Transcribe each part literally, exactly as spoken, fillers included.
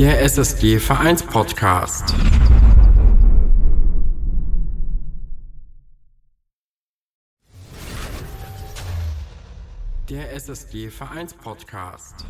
Der S S G Vereins-Podcast. Der S S G Vereins-Podcast.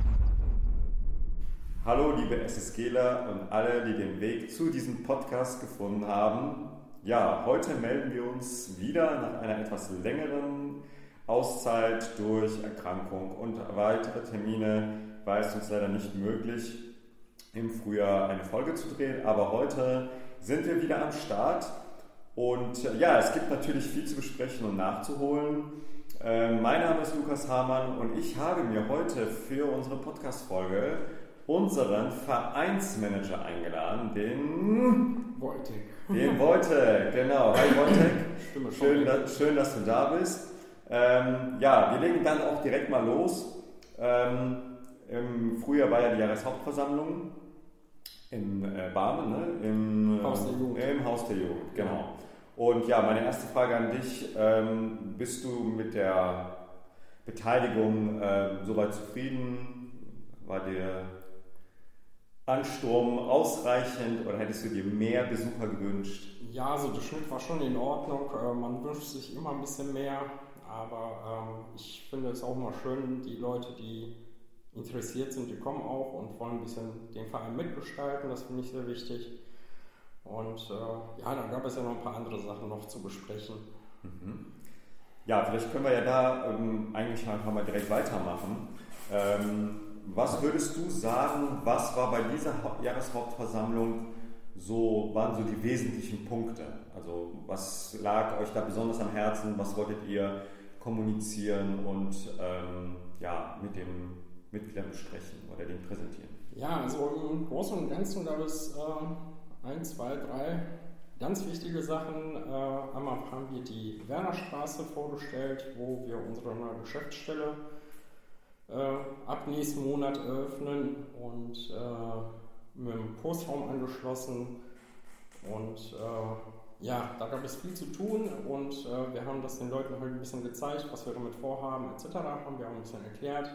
Hallo liebe SSGler und alle, die den Weg zu diesem Podcast gefunden haben. Ja, heute melden wir uns wieder nach einer etwas längeren Auszeit durch Erkrankung und weitere Termine war es uns leider nicht möglich, im Frühjahr eine Folge zu drehen, aber heute sind wir wieder am Start und ja, es gibt natürlich viel zu besprechen und nachzuholen. Äh, mein Name ist Lukas Hamann und ich habe mir heute für unsere Podcast-Folge unseren Vereinsmanager eingeladen, den Wojtek. Den Wojtek, genau. Hi Wojtek, schön, da, schön, dass du da bist. Ähm, ja, wir legen dann auch direkt mal los. Ähm, Im Frühjahr war ja die Jahreshauptversammlung in äh, Barmen, ne? Im, Haus der Jugend. Äh, Im Haus der Jugend, genau. Und ja, meine erste Frage an dich, ähm, bist du mit der Beteiligung äh, soweit zufrieden? War der Ansturm ausreichend oder hättest du dir mehr Besucher gewünscht? Ja, also der Schnitt war schon in Ordnung. Man wünscht sich immer ein bisschen mehr, aber ähm, ich finde es auch mal schön, die Leute, die interessiert sind, die kommen auch und wollen ein bisschen den Verein mitgestalten, das finde ich sehr wichtig. Und äh, ja, dann gab es ja noch ein paar andere Sachen noch zu besprechen. Mhm. Ja, vielleicht können wir ja da ähm, eigentlich einfach mal direkt weitermachen. Ähm, was würdest du sagen, was war bei dieser Jahreshauptversammlung so, waren so die wesentlichen Punkte? Also was lag euch da besonders am Herzen, was wolltet ihr kommunizieren und ähm, ja, mit den Mitgliedern besprechen oder denen präsentieren? Ja, also im Großen und Ganzen gab es äh, ein, zwei, drei ganz wichtige Sachen. Äh, einmal haben wir die Wernerstraße vorgestellt, wo wir unsere neue Geschäftsstelle äh, ab nächsten Monat eröffnen und äh, mit dem Postraum angeschlossen. Und äh, ja, da gab es viel zu tun und äh, wir haben das den Leuten halt ein bisschen gezeigt, was wir damit vorhaben et cetera. Haben wir auch ein bisschen erklärt.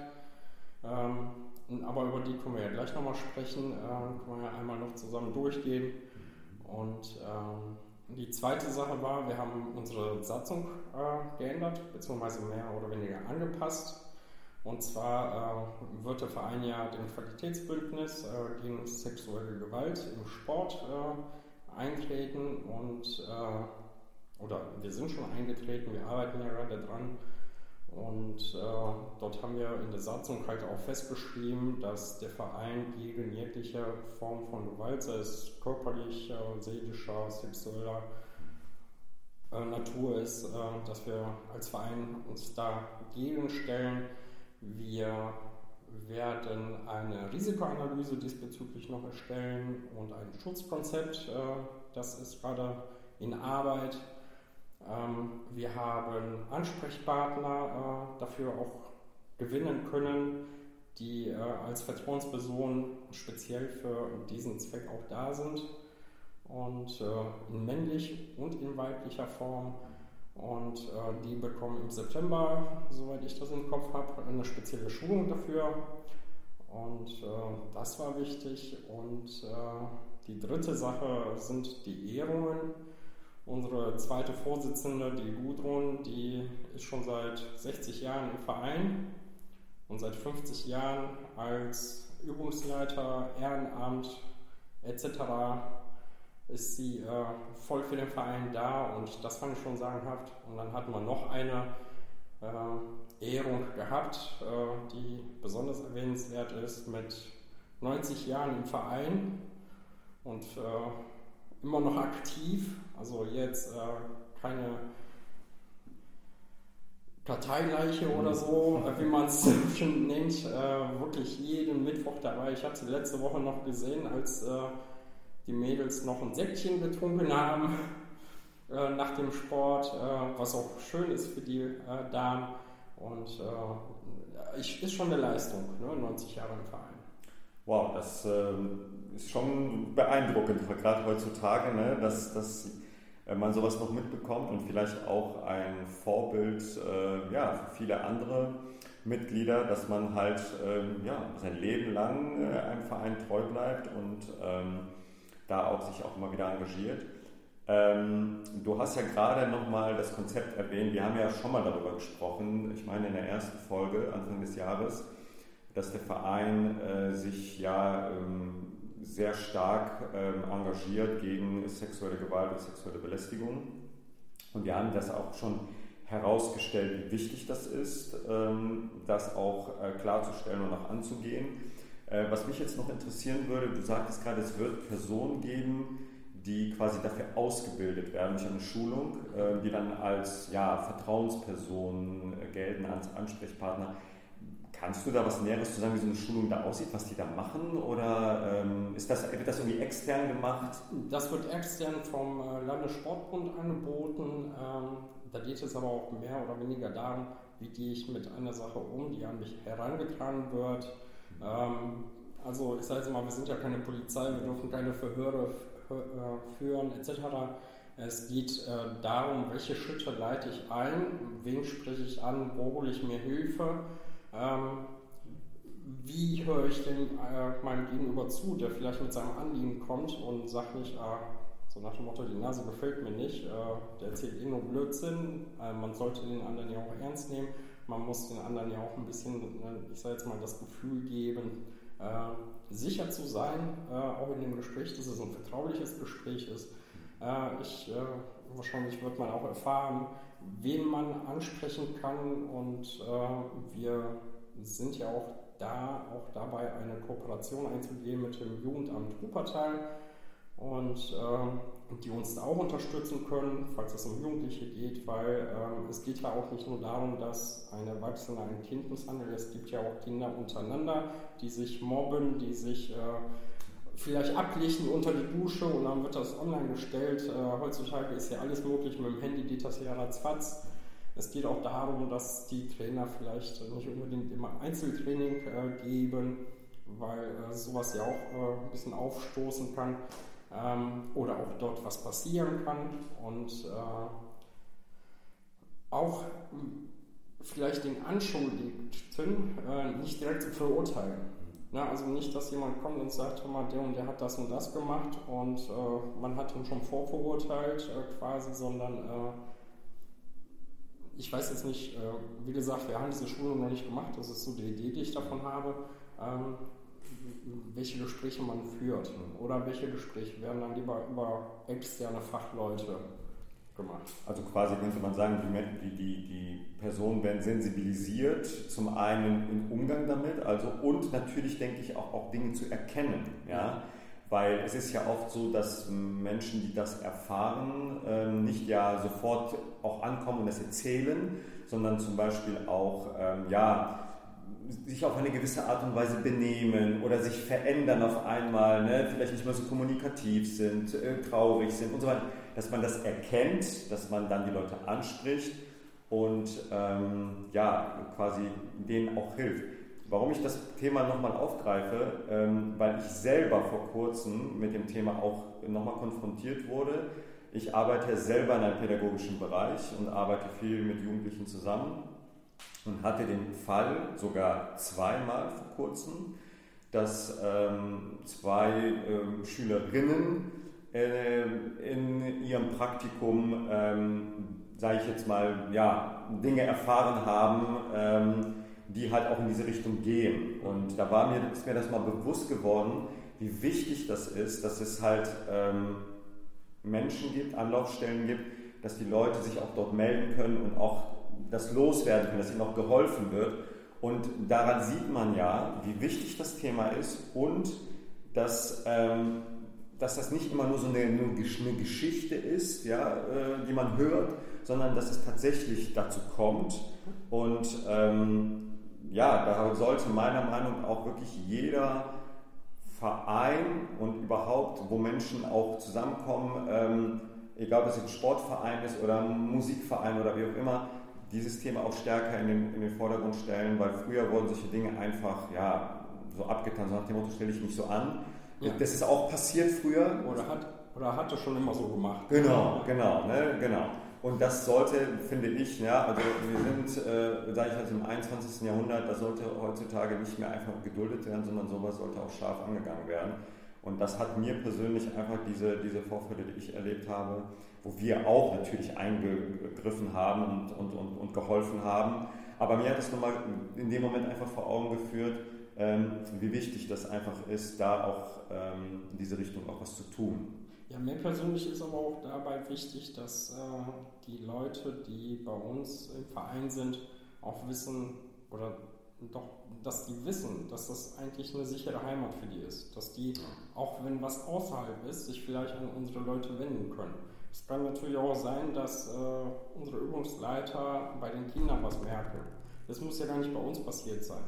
Ähm, aber über die können wir ja gleich nochmal sprechen, äh, können wir ja einmal noch zusammen durchgehen. Und ähm, die zweite Sache war, wir haben unsere Satzung äh, geändert, beziehungsweise mehr oder weniger angepasst. Und zwar äh, wird der Verein ja dem Qualitätsbündnis äh, gegen sexuelle Gewalt im Sport äh, eintreten und äh, oder wir sind schon eingetreten, wir arbeiten ja gerade dran. Und äh, dort haben wir in der Satzung halt auch festgeschrieben, dass der Verein gegen jegliche Form von Gewalt, sei es körperlicher, seelischer, sexueller äh, Natur ist, äh, dass wir als Verein uns dagegen stellen. Wir werden eine Risikoanalyse diesbezüglich noch erstellen und ein Schutzkonzept, äh, das ist gerade in Arbeit. Wir haben Ansprechpartner äh, dafür auch gewinnen können, die äh, als Vertrauenspersonen speziell für diesen Zweck auch da sind und äh, in männlich und in weiblicher Form. Und äh, die bekommen im September, soweit ich das im Kopf habe, eine spezielle Schulung dafür. Und äh, das war wichtig. Und äh, die dritte Sache sind die Ehrungen. Unsere zweite Vorsitzende, die Gudrun, die ist schon seit sechzig Jahren im Verein und seit fünfzig Jahren als Übungsleiter, Ehrenamt et cetera ist sie äh, voll für den Verein da und das fand ich schon sagenhaft. Und dann hatten wir noch eine äh, Ehrung gehabt, äh, die besonders erwähnenswert ist, mit neunzig Jahren im Verein und äh, immer noch aktiv. Also jetzt äh, keine Parteileiche oder so, äh, wie man es schon nennt, äh, wirklich jeden Mittwoch dabei. Ich habe sie letzte Woche noch gesehen, als äh, die Mädels noch ein Säckchen getrunken haben äh, nach dem Sport, äh, was auch schön ist für die äh, Damen. Und äh, ich, ist schon eine Leistung, ne? neunzig Jahre im Verein. Wow, das äh, ist schon beeindruckend, gerade heutzutage, ne? dass, dass man sowas noch mitbekommt und vielleicht auch ein Vorbild äh, ja, für viele andere Mitglieder, dass man halt ähm, ja, sein Leben lang äh, einem Verein treu bleibt und ähm, da auch sich auch immer wieder engagiert. Ähm, du hast ja gerade nochmal das Konzept erwähnt, wir haben ja schon mal darüber gesprochen, ich meine in der ersten Folge Anfang des Jahres, dass der Verein äh, sich ja ähm, sehr stark ähm, engagiert gegen sexuelle Gewalt und sexuelle Belästigung. Und wir haben das auch schon herausgestellt, wie wichtig das ist, ähm, das auch äh, klarzustellen und auch anzugehen. Äh, was mich jetzt noch interessieren würde, du sagtest gerade, es wird Personen geben, die quasi dafür ausgebildet werden durch eine Schulung, äh, die dann als ja, Vertrauenspersonen äh, gelten, als Ansprechpartner. Kannst du da was Näheres zu sagen, wie so eine Schulung da aussieht, was die da machen? Oder ähm, ist das, wird das irgendwie extern gemacht? Das wird extern vom äh, Landessportbund angeboten. Ähm, da geht es aber auch mehr oder weniger darum, wie gehe ich mit einer Sache um, die an mich herangetragen wird. Ähm, also ich sage jetzt mal, wir sind ja keine Polizei, wir dürfen keine Verhöre f- äh, führen et cetera. Es geht äh, darum, welche Schritte leite ich ein, wen spreche ich an, wo hole ich mir Hilfe. Ähm, wie höre ich denn äh, meinem Gegenüber zu, der vielleicht mit seinem Anliegen kommt und sagt nicht, äh, so nach dem Motto, die Nase gefällt mir nicht, äh, der erzählt eh nur Blödsinn, äh, man sollte den anderen ja auch ernst nehmen, man muss den anderen ja auch ein bisschen, äh, ich sage jetzt mal, das Gefühl geben, äh, sicher zu sein, äh, auch in dem Gespräch, dass es ein vertrauliches Gespräch ist. Äh, ich, äh, wahrscheinlich wird man auch erfahren, wen man ansprechen kann und äh, wir sind ja auch da, auch dabei eine Kooperation einzugehen mit dem Jugendamt Wuppertal und äh, die uns da auch unterstützen können, falls es um Jugendliche geht, weil äh, es geht ja auch nicht nur darum, dass ein Erwachsener ein Kind misshandelt, es gibt ja auch Kinder untereinander, die sich mobben, die sich äh, vielleicht ablichten unter die Dusche und dann wird das online gestellt. Äh, heutzutage ist ja alles möglich, mit dem Handy geht das ja ratzfatz. Es geht auch darum, dass die Trainer vielleicht nicht unbedingt immer Einzeltraining äh, geben, weil äh, sowas ja auch äh, ein bisschen aufstoßen kann ähm, oder auch dort was passieren kann und äh, auch vielleicht den Anschuldigten äh, nicht direkt zu verurteilen. Na, also nicht, dass jemand kommt und sagt, hör mal, der und der hat das und das gemacht und äh, man hat ihn schon vorverurteilt äh, quasi, sondern äh, ich weiß jetzt nicht, äh, wie gesagt, wir haben diese Schulung noch nicht gemacht, das ist so die Idee, die ich davon habe, ähm, welche Gespräche man führt oder welche Gespräche werden dann lieber über externe Fachleute gemacht. Also quasi könnte man sagen, die, die, die Personen werden sensibilisiert, zum einen im Umgang damit, also und natürlich denke ich auch, auch Dinge zu erkennen, ja, weil es ist ja oft so, dass Menschen, die das erfahren, ähm, nicht ja sofort auch ankommen und das erzählen, sondern zum Beispiel auch, ähm, ja, sich auf eine gewisse Art und Weise benehmen oder sich verändern auf einmal, ne? Vielleicht nicht mehr so kommunikativ sind, äh, traurig sind und so weiter, dass man das erkennt, dass man dann die Leute anspricht und ähm, ja, quasi denen auch hilft. Warum ich das Thema nochmal aufgreife, ähm, weil ich selber vor kurzem mit dem Thema auch nochmal konfrontiert wurde. Ich arbeite selber in einem pädagogischen Bereich und arbeite viel mit Jugendlichen zusammen. Und hatte den Fall sogar zweimal vor kurzem, dass ähm, zwei ähm, Schülerinnen äh, in ihrem Praktikum, ähm, sage ich jetzt mal, ja, Dinge erfahren haben, ähm, die halt auch in diese Richtung gehen. Und da war mir, ist mir das mal bewusst geworden, wie wichtig das ist, dass es halt ähm, Menschen gibt, Anlaufstellen gibt, dass die Leute sich auch dort melden können und auch das loswerden können, dass ihnen auch geholfen wird. Und daran sieht man ja, wie wichtig das Thema ist und dass, ähm, dass das nicht immer nur so eine, eine Geschichte ist, ja, äh, die man hört, sondern dass es tatsächlich dazu kommt. Und ähm, ja, da sollte meiner Meinung nach auch wirklich jeder Verein und überhaupt, wo Menschen auch zusammenkommen, ähm, egal ob es ein Sportverein ist oder ein Musikverein oder wie auch immer, dieses Thema auch stärker in den, in den Vordergrund stellen, weil früher wurden solche Dinge einfach ja, so abgetan, so nach dem Motto, stelle ich mich so an. Ja. Das ist auch passiert früher. Oder hat, oder hat das schon immer so gemacht. Genau, genau, ne, genau. Und das sollte, finde ich, ja, also wir sind, äh, sage ich jetzt im einundzwanzigsten Jahrhundert, das sollte heutzutage nicht mehr einfach geduldet werden, sondern sowas sollte auch scharf angegangen werden. Und das hat mir persönlich einfach diese, diese Vorfälle, die ich erlebt habe, wo wir auch natürlich eingegriffen haben und, und, und, und geholfen haben. Aber mir hat es nochmal in dem Moment einfach vor Augen geführt, ähm, wie wichtig das einfach ist, da auch ähm, in diese Richtung auch was zu tun. Ja, mir persönlich ist aber auch dabei wichtig, dass äh, die Leute, die bei uns im Verein sind, auch wissen, oder doch, dass die wissen, dass das eigentlich eine sichere Heimat für die ist. Dass die, auch wenn was außerhalb ist, sich vielleicht an unsere Leute wenden können. Es kann natürlich auch sein, dass äh, unsere Übungsleiter bei den Kindern was merken. Das muss ja gar nicht bei uns passiert sein.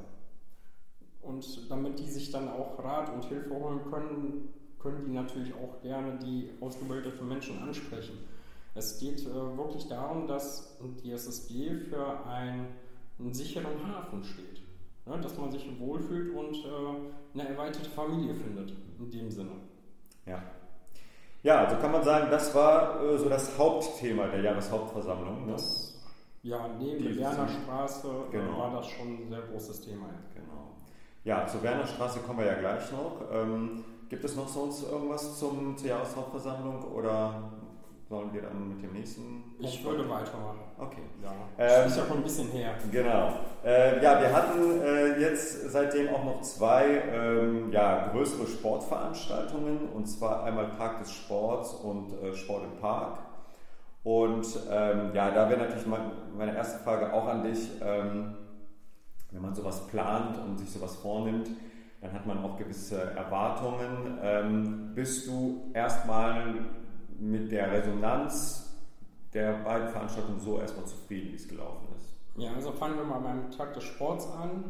Und damit die sich dann auch Rat und Hilfe holen können, können die natürlich auch gerne die ausgebildeten Menschen ansprechen. Es geht äh, wirklich darum, dass die S S G für ein, einen sicheren Hafen steht. Ne? Dass man sich wohlfühlt und äh, eine erweiterte Familie findet, in dem Sinne. Ja. Ja, also kann man sagen, das war äh, so das Hauptthema der Jahreshauptversammlung. Ne? Das, ja, neben Dieses der Wernerstraße genau. war das schon ein sehr großes Thema. Genau. Ja, zur Wernerstraße kommen wir ja gleich noch. Ähm, gibt es noch sonst irgendwas zum, zur Jahreshauptversammlung oder sollen wir dann mit dem nächsten? Ich würde weitermachen. Okay. Ja, Ähm, ist ja schon ein bisschen her. Genau. Äh, ja, wir hatten äh, jetzt seitdem auch noch zwei ähm, ja, größere Sportveranstaltungen, und zwar einmal Park des Sports und äh, Sport im Park. Und ähm, ja, da wäre natürlich mein, meine erste Frage auch an dich. Ähm, wenn man sowas plant und sich sowas vornimmt, dann hat man auch gewisse Erwartungen. Ähm, bist du erstmal mit der Resonanz der beiden Veranstaltungen so erstmal zufrieden, wie es gelaufen ist? Ja, also fangen wir mal beim Tag des Sports an.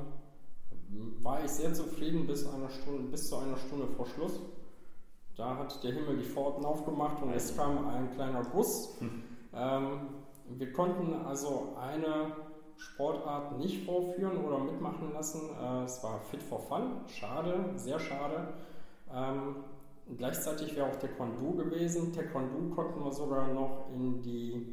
Äh, war ich sehr zufrieden bis, eine Stunde, bis zu einer Stunde vor Schluss. Da hat der Himmel die Pforten aufgemacht und es kam ein kleiner Guss. Hm. Ähm, wir konnten also eine Sportart nicht vorführen oder mitmachen lassen. Äh, es war Fit for Fun. Schade, sehr schade. Ähm, gleichzeitig wäre auch Taekwondo gewesen. Taekwondo konnten wir sogar noch in die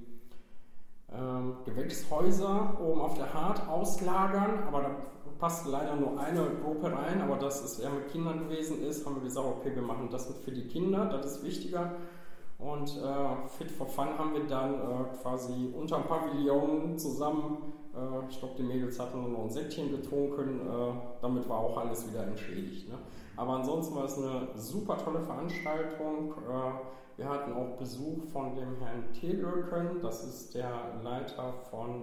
ähm, Gewächshäuser oben auf der Hart auslagern, aber da passt leider nur eine Gruppe rein, aber das ist eher mit Kindern gewesen ist, haben wir gesagt, okay, wir machen das für die Kinder, das ist wichtiger. Und äh, Fit for Fun haben wir dann äh, quasi unterm Pavillon zusammen, äh, ich glaube, die Mädels hatten nur noch ein Säckchen getrunken, äh, damit war auch alles wieder entschädigt. Ne? Aber ansonsten war es eine super tolle Veranstaltung. Äh, wir hatten auch Besuch von dem Herrn Tehlöken, das ist der Leiter von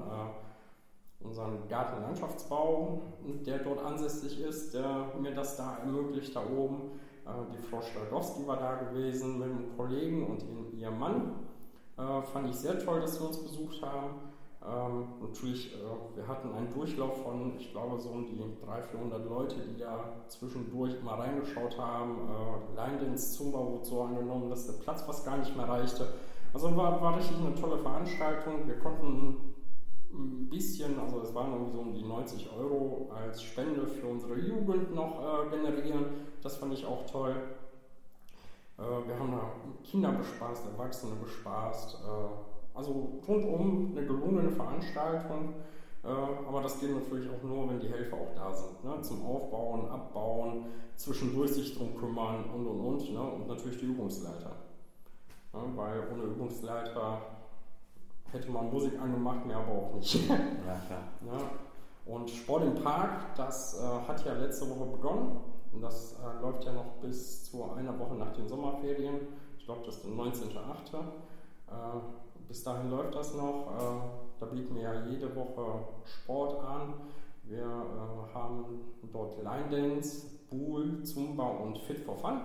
äh, unserem Gartenlandschaftsbau, der dort ansässig ist, der mir das da ermöglicht, da oben. Die Frau Stradowski war da gewesen mit einem Kollegen und ihrem Mann. Äh, fand ich sehr toll, dass sie uns besucht haben. Ähm, natürlich, äh, wir hatten einen Durchlauf von, ich glaube, so um die dreihundert, vierhundert Leute, die da zwischendurch mal reingeschaut haben. Äh, Line-Dance, Zumba wurde so angenommen, dass der Platz fast gar nicht mehr reichte. Also war, war richtig eine tolle Veranstaltung. Wir konnten ein bisschen, also es waren irgendwie so um die neunzig Euro als Spende für unsere Jugend noch äh, generieren. Das fand ich auch toll. Äh, wir haben da Kinder bespaßt, Erwachsene bespaßt. Äh, also rundum eine gelungene Veranstaltung. Äh, aber das geht natürlich auch nur, wenn die Helfer auch da sind. Ne? Zum Aufbauen, Abbauen, zwischendurch sich drum kümmern und und und. Ne? Und natürlich die Übungsleiter. Ja, weil ohne Übungsleiter hätte man Musik angemacht, mehr aber auch nicht. Ja, klar. Ja. Und Sport im Park, das äh, hat ja letzte Woche begonnen. Und das äh, läuft ja noch bis zu einer Woche nach den Sommerferien. Ich glaube, das ist der neunzehnten achte Äh, bis dahin läuft das noch. Äh, da bieten wir ja jede Woche Sport an. Wir äh, haben dort Line Dance, Pool, Zumba und Fit for Fun.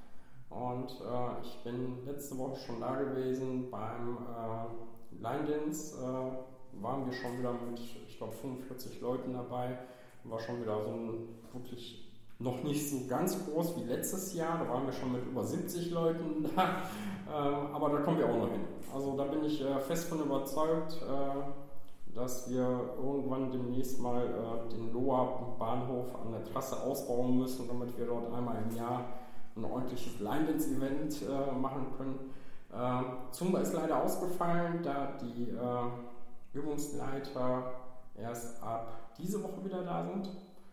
Und äh, ich bin letzte Woche schon da gewesen beim äh, Line Dance. Äh, waren wir schon wieder mit, ich glaube, fünfundvierzig Leuten dabei. War schon wieder so ein wirklich noch nicht so ganz groß wie letztes Jahr, da waren wir schon mit über siebzig Leuten da, ähm, aber da kommen wir auch noch hin. Also da bin ich äh, fest von überzeugt, äh, dass wir irgendwann demnächst mal äh, den Loher Bahnhof an der Trasse ausbauen müssen, damit wir dort einmal im Jahr ein ordentliches Line-Dance-Event äh, machen können. Äh, Zumba ist leider ausgefallen, da die äh, Übungsleiter erst ab diese Woche wieder da sind.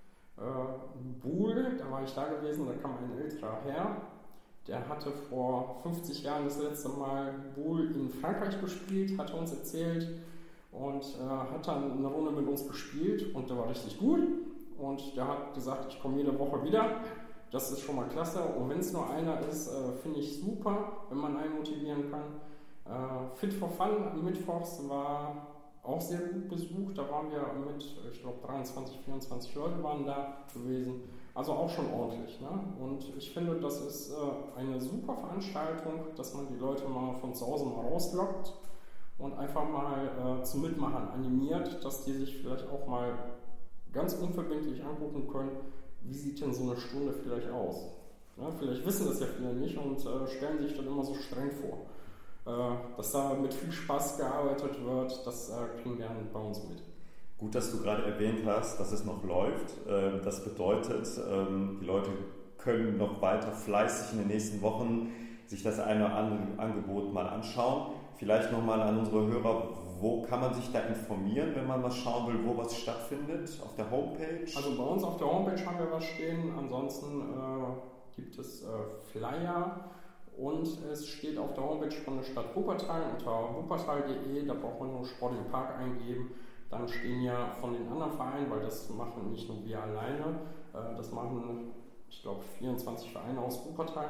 Äh, Buhl, da war ich da gewesen, da kam ein älterer Herr, der hatte vor fünfzig Jahren das letzte Mal Buhl in Frankreich gespielt, hat uns erzählt und äh, hat dann eine Runde mit uns gespielt und der war richtig gut und der hat gesagt, ich komme jede Woche wieder. Das ist schon mal klasse und wenn es nur einer ist, äh, finde ich super, wenn man einen motivieren kann. Äh, Fit for Fun am Mittwochs war auch sehr gut besucht, da waren wir mit, ich glaube dreiundzwanzig, vierundzwanzig Leute waren da gewesen, also auch schon ordentlich. Ne? Und ich finde, das ist äh, eine super Veranstaltung, dass man die Leute mal von zu Hause mal rauslockt und einfach mal äh, zum Mitmachen animiert, dass die sich vielleicht auch mal ganz unverbindlich angucken können, wie sieht denn so eine Stunde vielleicht aus? Ja, vielleicht wissen das ja viele nicht und äh, stellen sich dann immer so streng vor. Äh, dass da mit viel Spaß gearbeitet wird, das äh, kriegen wir bei uns mit. Gut, dass du gerade erwähnt hast, dass es noch läuft. Äh, das bedeutet, ähm, die Leute können noch weiter fleißig in den nächsten Wochen sich das eine oder andere Angebot mal anschauen. Vielleicht nochmal an unsere Hörer, wo kann man sich da informieren, wenn man mal schauen will, wo was stattfindet? Auf der Homepage? Also bei uns auf der Homepage haben wir was stehen. Ansonsten äh, gibt es äh, Flyer und es steht auf der Homepage von der Stadt Wuppertal unter wuppertal punkt de. Da braucht man nur Sport im Park eingeben. Dann stehen ja von den anderen Vereinen, weil das machen nicht nur wir alleine, äh, das machen, ich glaube, vierundzwanzig Vereine aus Wuppertal,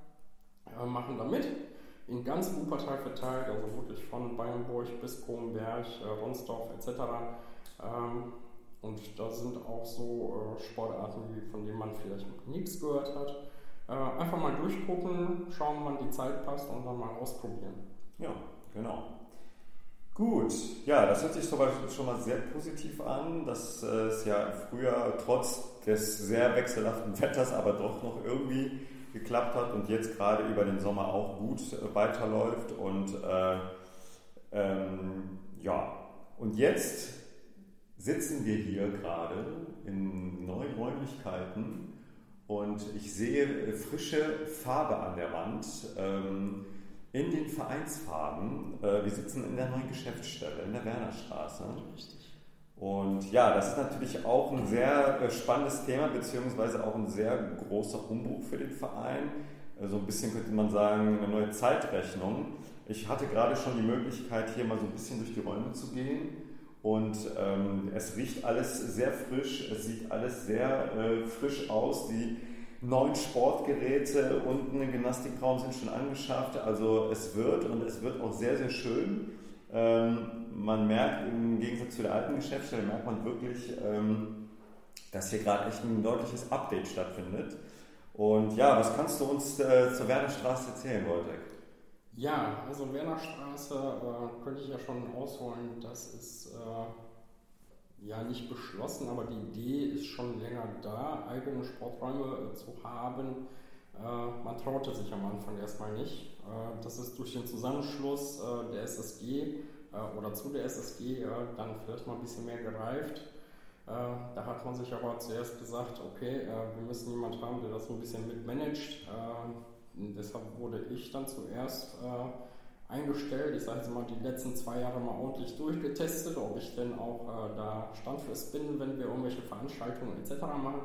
äh, machen da mit. In ganz Wuppertal verteilt, also wirklich von Bayernburg bis Kronberg, äh, Ronsdorf et cetera. Ähm, und da sind auch so äh, Sportarten, von denen man vielleicht noch nichts gehört hat. Äh, einfach mal durchgucken, schauen, wann die Zeit passt und dann mal ausprobieren. Ja, genau. Gut, ja, das hört sich schon mal sehr positiv an, dass äh, es ja im Frühjahr trotz des sehr wechselhaften Wetters aber doch noch irgendwie geklappt hat und jetzt gerade über den Sommer auch gut äh, weiterläuft und äh, ähm, ja, und jetzt sitzen wir hier gerade in neuen Räumlichkeiten und ich sehe frische Farbe an der Wand ähm, in den Vereinsfarben. Äh, wir sitzen in der neuen Geschäftsstelle in der Wernerstraße. Richtig. Und ja, das ist natürlich auch ein sehr äh, spannendes Thema, beziehungsweise auch ein sehr großer Umbruch für den Verein. So also ein bisschen könnte man sagen, eine neue Zeitrechnung. Ich hatte gerade schon die Möglichkeit, hier mal so ein bisschen durch die Räume zu gehen. Und ähm, es riecht alles sehr frisch, es sieht alles sehr äh, frisch aus. Die neuen Sportgeräte unten im Gymnastikraum sind schon angeschafft. Also es wird und es wird auch sehr, sehr schön. Ähm, man merkt im Gegensatz zu der alten Geschäftsstelle, merkt man wirklich, ähm, dass hier gerade echt ein deutliches Update stattfindet. Und ja, was kannst du uns äh, zur Wernerstraße erzählen, Wojtek? Ja, also Wernerstraße äh, könnte ich ja schon ausholen, das ist äh, ja nicht beschlossen, aber die Idee ist schon länger da, eigene Sporträume äh, zu haben. Äh, man traute sich am Anfang erstmal nicht. Äh, das ist durch den Zusammenschluss äh, der S S G äh, oder zu der S S G äh, dann vielleicht mal ein bisschen mehr gereift. Äh, da hat man sich aber zuerst gesagt, okay, äh, wir müssen jemanden haben, der das so ein bisschen mitmanagt. Äh, deshalb wurde ich dann zuerst äh, eingestellt. Ich sage jetzt mal, die letzten zwei Jahre mal ordentlich durchgetestet, ob ich denn auch äh, da standfest bin, wenn wir irgendwelche Veranstaltungen et cetera machen.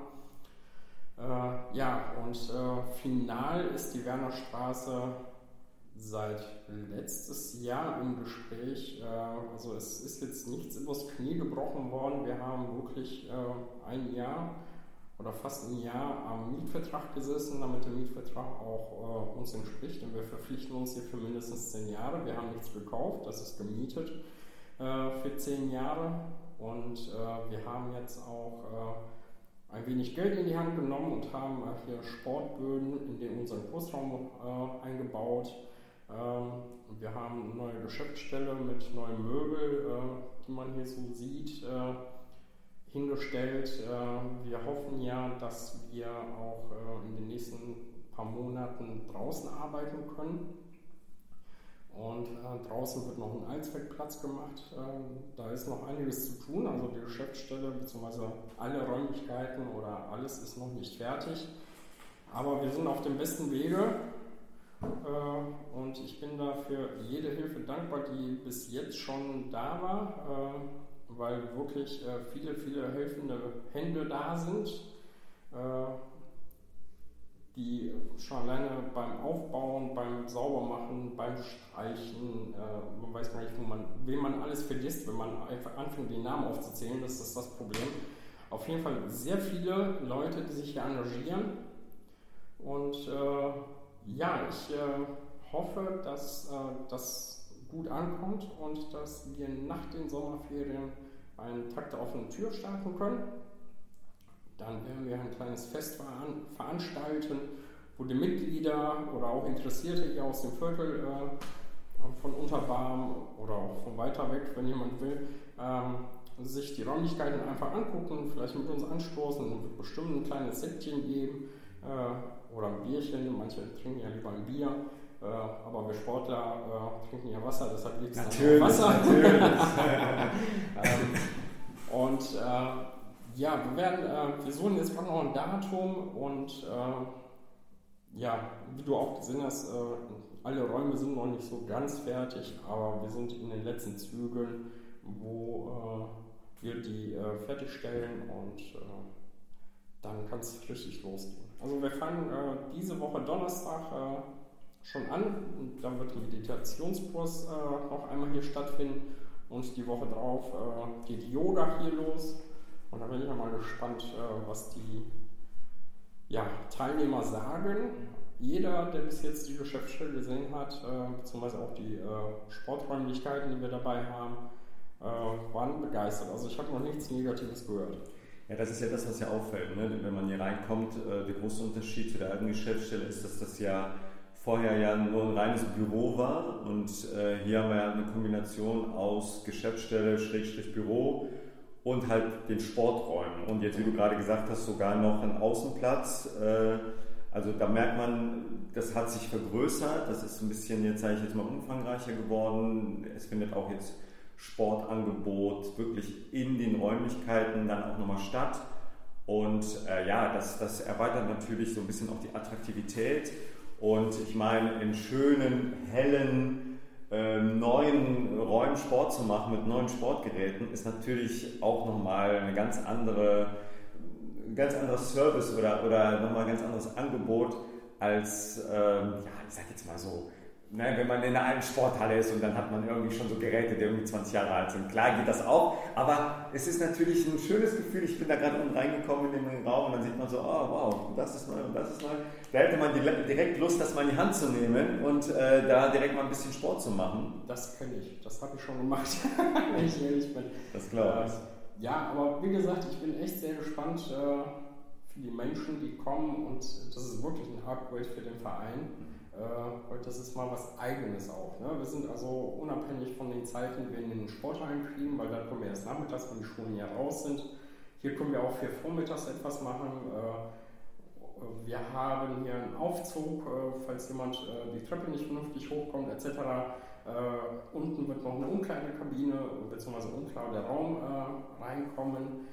Äh, ja, und äh, final ist die Wernerstraße seit letztes Jahr im Gespräch. Äh, also es ist jetzt nichts übers Knie gebrochen worden. Wir haben wirklich äh, ein Jahr oder fast ein Jahr am Mietvertrag gesessen, damit der Mietvertrag auch äh, uns entspricht. Und wir verpflichten uns hier für mindestens zehn Jahre. Wir haben nichts gekauft, das ist gemietet äh, für zehn Jahre. Und äh, wir haben jetzt auch äh, ein wenig Geld in die Hand genommen und haben äh, hier Sportböden in den unseren Kursraum äh, eingebaut. Ähm, wir haben eine neue Geschäftsstelle mit neuen Möbeln, äh, die man hier so sieht, äh, hingestellt. Äh, wir hoffen ja, dass wir auch äh, in den nächsten paar Monaten draußen arbeiten können. Und äh, draußen wird noch ein Eisfeldplatz gemacht. Äh, da ist noch einiges zu tun. Also die Geschäftsstelle bzw. alle Räumlichkeiten oder alles ist noch nicht fertig. Aber wir sind auf dem besten Wege. äh, und ich bin da für jede Hilfe dankbar, die bis jetzt schon da war, äh, weil wirklich äh, viele, viele helfende Hände da sind, äh, die schon alleine beim Aufbauen, beim Saubermachen, beim Streichen, äh, man weiß gar nicht, wo man, wen man alles vergisst, wenn man einfach anfängt, die Namen aufzuzählen, das ist das Problem. Auf jeden Fall sehr viele Leute, die sich hier engagieren. Und äh, ja, ich äh, hoffe, dass äh, das gut ankommt und dass wir nach den Sommerferien einen Tag der offenen Tür starten können. Dann werden wir ein kleines Fest veran- veranstalten, wo die Mitglieder oder auch Interessierte hier aus dem Viertel äh, von Unterbarm oder auch von weiter weg, wenn jemand will, ähm, sich die Räumlichkeiten einfach angucken, vielleicht mit uns anstoßen, es wird bestimmt ein kleines Säckchen geben äh, oder ein Bierchen, manche trinken ja lieber ein Bier, äh, aber wir Sportler äh, trinken ja Wasser, deshalb liegt es dann Wasser. Natürlich. ähm, und äh, ja, wir werden, äh, wir suchen jetzt noch ein Datum und äh, ja, wie du auch gesehen hast, äh, alle Räume sind noch nicht so ganz fertig, aber wir sind in den letzten Zügen, wo äh, wir die äh, fertigstellen und äh, dann kann es richtig losgehen. Also wir fangen äh, diese Woche Donnerstag äh, schon an und dann wird ein Meditationskurs äh, noch einmal hier stattfinden und die Woche drauf äh, geht Yoga hier los und da bin ich ja mal gespannt, äh, was die ja, Teilnehmer sagen. Jeder, der bis jetzt die Geschäftsstelle gesehen hat, äh, beziehungsweise auch die äh, Sporträumlichkeiten, die wir dabei haben, äh, waren begeistert. Also ich habe noch nichts Negatives gehört. Ja, das ist ja das, was ja auffällt, ne? Wenn man hier reinkommt. Äh, der große Unterschied zu der alten Geschäftsstelle ist, dass das ja vorher ja nur ein reines Büro war und äh, hier haben wir ja eine Kombination aus Geschäftsstelle, Schrägstrich Büro und halt den Sporträumen. Und jetzt, wie du gerade gesagt hast, sogar noch einen Außenplatz. Äh, also da merkt man, das hat sich vergrößert. Das ist ein bisschen, jetzt sage ich jetzt mal, umfangreicher geworden. Es findet auch jetzt Sportangebot wirklich in den Räumlichkeiten dann auch nochmal statt. Und äh, ja, das, das erweitert natürlich so ein bisschen auch die Attraktivität. Und ich meine, in schönen, hellen, äh, neuen Räumen Sport zu machen mit neuen Sportgeräten ist natürlich auch nochmal eine ganz andere, ein ganz anderes Service oder, oder nochmal ein ganz anderes Angebot als, ähm, ja, ich sag jetzt mal so, ne, wenn man in einer alten Sporthalle ist und dann hat man irgendwie schon so Geräte, die irgendwie zwanzig Jahre alt sind. Klar geht das auch, aber es ist natürlich ein schönes Gefühl. Ich bin da gerade unten reingekommen in den Raum und dann sieht man so, oh wow, das ist neu und das ist neu. Da hätte man direkt Lust, das mal in die Hand zu nehmen und äh, da direkt mal ein bisschen Sport zu machen. Das kenne ich, das habe ich schon gemacht, wenn ich ehrlich bin. Das glaube ich. Äh, ja, aber wie gesagt, ich bin echt sehr gespannt äh, für die Menschen, die kommen und das ist wirklich ein Upgrade für den Verein. Weil das ist mal was Eigenes auch. Ne? Wir sind also unabhängig von den Zeiten, die wir in den Sporthallen kriegen, weil da kommen wir erst nachmittags, wenn die Schulen ja raus sind. Hier können wir auch für vormittags etwas machen. Wir haben hier einen Aufzug, falls jemand die Treppe nicht vernünftig hochkommt, et cetera. Unten wird noch eine Umkleidekabine bzw. Umkleideraum reinkommen.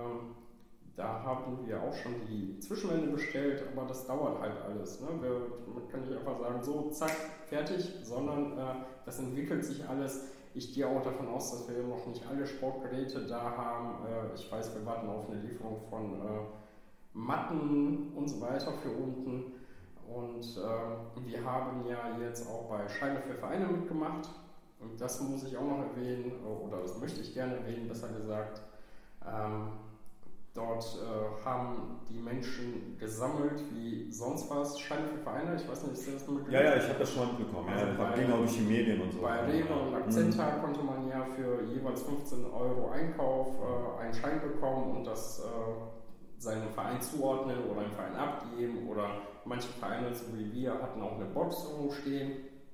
Da haben wir auch schon die Zwischenwände bestellt, aber das dauert halt alles. Ne? Wir, man kann nicht einfach sagen, so, zack, fertig, sondern äh, das entwickelt sich alles. Ich gehe auch davon aus, dass wir noch nicht alle Sportgeräte da haben. Äh, ich weiß, wir warten auf eine Lieferung von äh, Matten und so weiter für unten. Und äh, wir haben ja jetzt auch bei Scheine für Vereine mitgemacht. Und das muss ich auch noch erwähnen, oder das möchte ich gerne erwähnen, besser gesagt. Ähm, Dort äh, haben die Menschen gesammelt wie sonst was, Scheine für Vereine, ich weiß nicht, ist das mitbekommen? Ja, ja, ich habe das schon mitbekommen, also ja, das ging auch durch die Medien und so. Bei Rewe und Akzenta mhm. konnte man ja für jeweils fünfzehn Euro Einkauf äh, einen Schein bekommen und das äh, seinem Verein zuordnen oder einen Verein abgeben oder manche Vereine, so wie wir, hatten auch eine Box irgendwo stehen.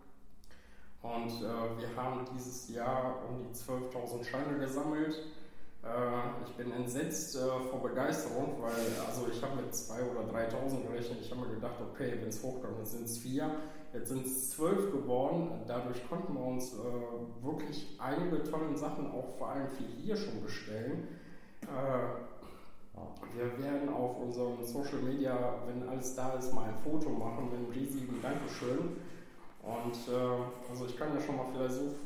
Und äh, wir haben dieses Jahr um die zwölftausend Scheine gesammelt. Ich bin entsetzt äh, vor Begeisterung, weil also ich habe mit zweitausend oder dreitausend gerechnet. Ich habe mir gedacht, okay, wenn es hochkommt, dann sind es vier. Jetzt sind es zwölf geworden. Dadurch konnten wir uns äh, wirklich einige tolle Sachen auch vor allem für hier schon bestellen. Äh, Wir werden auf unserem Social Media, wenn alles da ist, mal ein Foto machen mit einem riesigen Dankeschön. Und äh, also ich kann ja schon mal vielleicht so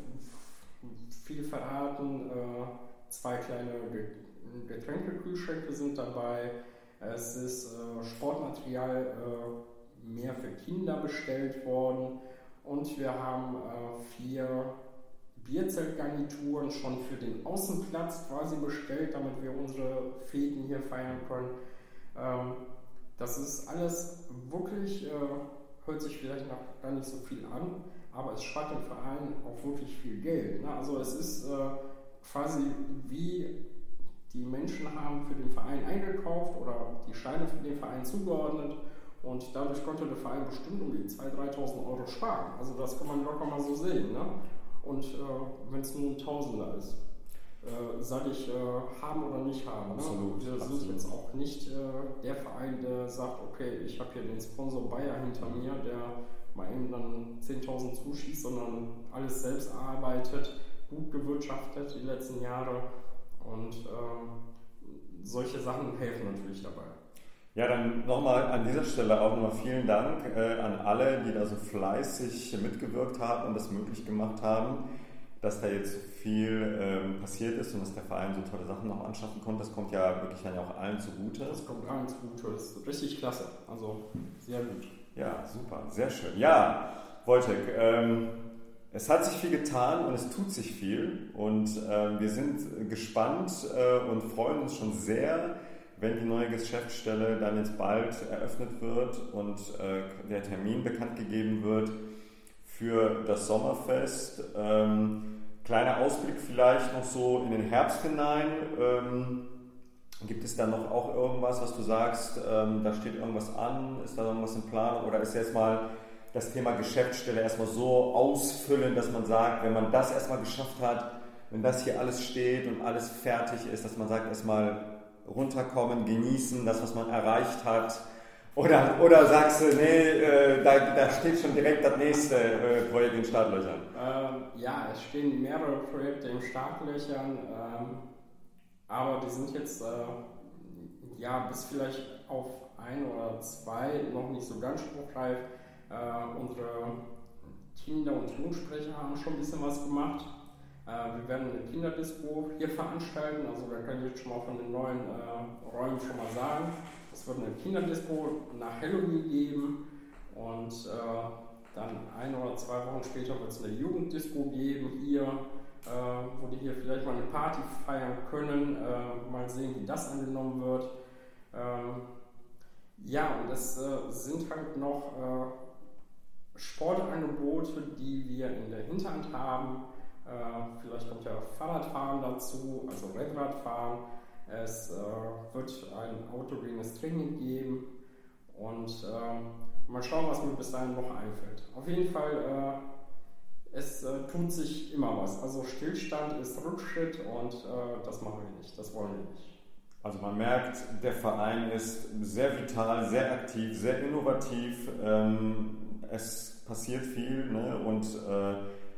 viel verraten. Äh, zwei kleine Getränkekühlschränke sind dabei. Es ist äh, Sportmaterial äh, mehr für Kinder bestellt worden. Und wir haben äh, vier Bierzeltgarnituren schon für den Außenplatz quasi bestellt, damit wir unsere Feten hier feiern können. Ähm, das ist alles wirklich, äh, hört sich vielleicht noch gar nicht so viel an, aber es spart dem Verein auch wirklich viel Geld. Ne? Also es ist äh, quasi wie die Menschen haben für den Verein eingekauft oder die Scheine für den Verein zugeordnet und dadurch konnte der Verein bestimmt um die zweitausend, dreitausend Euro sparen. Also das kann man locker mal so sehen. Ne? Und äh, wenn es nur ein Tausender ist, äh, sage ich, äh, haben oder nicht haben. Ne? Absolut, Wir absolut. sind jetzt auch nicht äh, der Verein, der sagt, okay, ich habe hier den Sponsor Bayer hinter mir, der mal eben dann zehntausend zuschießt, sondern alles selbst arbeitet, gut gewirtschaftet die letzten Jahre und ähm, solche Sachen helfen natürlich dabei. Ja, dann nochmal an dieser Stelle auch nochmal vielen Dank äh, an alle, die da so fleißig mitgewirkt haben und das möglich gemacht haben, dass da jetzt so viel ähm, passiert ist und dass der Verein so tolle Sachen noch anschaffen konnte. Das kommt ja wirklich dann auch allen zugute. Das kommt allen zugute, das ist richtig klasse, also sehr gut. Ja, super, sehr schön. Ja, Wojtek, ähm, es hat sich viel getan und es tut sich viel und äh, wir sind gespannt äh, und freuen uns schon sehr, wenn die neue Geschäftsstelle dann jetzt bald eröffnet wird und äh, der Termin bekannt gegeben wird für das Sommerfest. Ähm, kleiner Ausblick vielleicht noch so in den Herbst hinein. Ähm, gibt es da noch auch irgendwas, was du sagst, ähm, da steht irgendwas an, ist da irgendwas in Planung oder ist jetzt mal das Thema Geschäftsstelle erstmal so ausfüllen, dass man sagt, wenn man das erstmal geschafft hat, wenn das hier alles steht und alles fertig ist, dass man sagt, erstmal runterkommen, genießen, das, was man erreicht hat? Oder, oder sagst du, nee, äh, da, da steht schon direkt das nächste äh, Projekt in Startlöchern? Ähm, ja, es stehen mehrere Projekte in Startlöchern, ähm, aber die sind jetzt äh, ja, bis vielleicht auf ein oder zwei noch nicht so ganz spruchreif. Äh, unsere Kinder- und Jugendsprecher haben schon ein bisschen was gemacht. Wir werden eine Kinderdisco hier veranstalten, also da kann ich jetzt schon mal von den neuen äh, Räumen schon mal sagen. Es wird eine Kinderdisco nach Halloween geben und äh, dann ein oder zwei Wochen später wird es eine Jugenddisco geben hier, äh, wo die hier vielleicht mal eine Party feiern können, äh, mal sehen, wie das angenommen wird. Ähm, ja, und es äh, sind halt noch äh, Sportangebote, die wir in der Hinterhand haben. Äh, vielleicht kommt ja Fahrradfahren dazu, also Rennradfahren. Es äh, wird ein autogenes Training geben und äh, mal schauen, was mir bis dahin noch einfällt. Auf jeden Fall, äh, es äh, tut sich immer was. Also Stillstand ist Rückschritt und äh, das machen wir nicht, das wollen wir nicht. Also man merkt, der Verein ist sehr vital, sehr aktiv, sehr innovativ. Ähm, es passiert viel, ne? Und äh,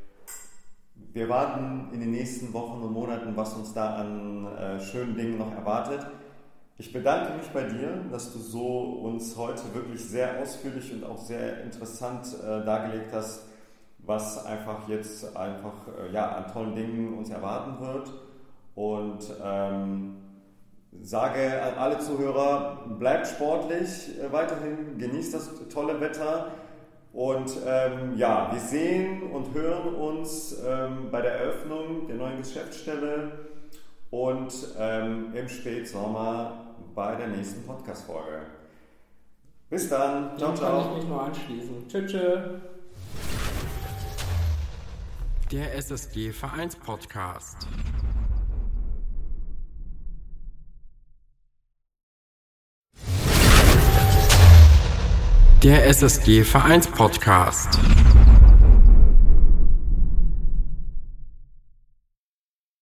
wir warten in den nächsten Wochen und Monaten, was uns da an äh, schönen Dingen noch erwartet. Ich bedanke mich bei dir, dass du so uns heute wirklich sehr ausführlich und auch sehr interessant äh, dargelegt hast, was einfach jetzt einfach äh, ja, an tollen Dingen uns erwarten wird. Und ähm, sage an alle Zuhörer, bleibt sportlich äh, weiterhin, genießt das tolle Wetter. Und ähm, ja, wir sehen und hören uns ähm, bei der Eröffnung der neuen Geschäftsstelle und ähm, im Spätsommer bei der nächsten Podcast-Folge. Bis dann. Ciao, ciao. Kann ich mich nur anschließen. Tschüss. Tschüss. Der S S G Vereins-Podcast. Der S S G Vereins-Podcast.